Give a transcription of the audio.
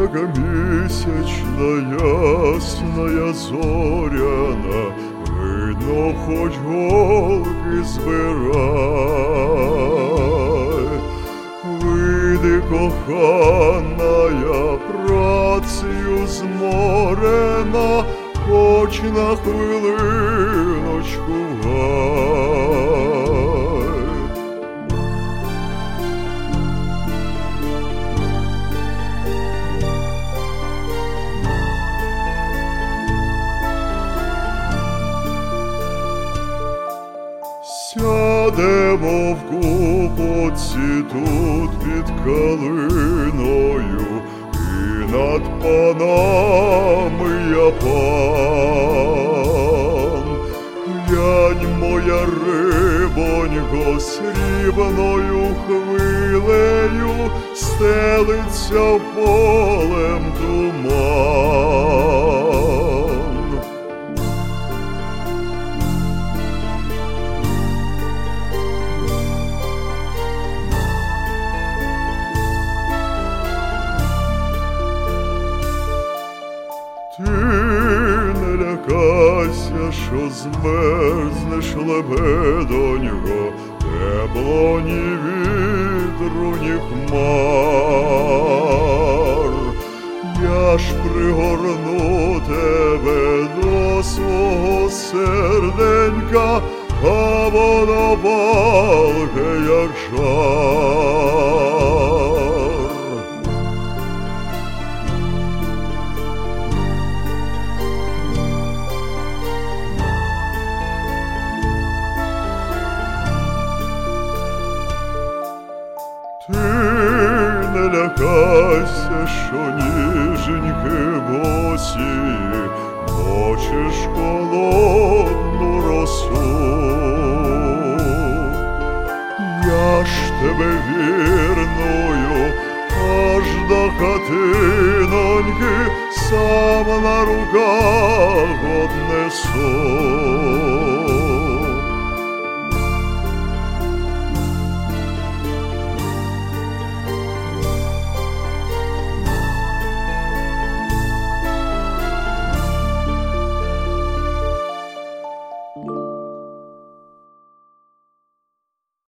місячна, ясна, зоряна, видно, хоч голки збирай. Вийди, коханая, працею зморена, хоч на хвилиночку гай. Сядемо вкупці тут під калиною, і над панами я пан. Глянь, моя рибонько, срібною хвилею стелиться полем туман. Ти не лякайся, що змерзнеш, лебедонько, тепло ні вітру, ні хмар. Я ж пригорну тебе до свого серденька, а воно палке, як жар. Ти не лякайся, що ніженьки босі мочиш холодну росу. Я ж тебе вірною аж до хатиноньки сам на руках однесу.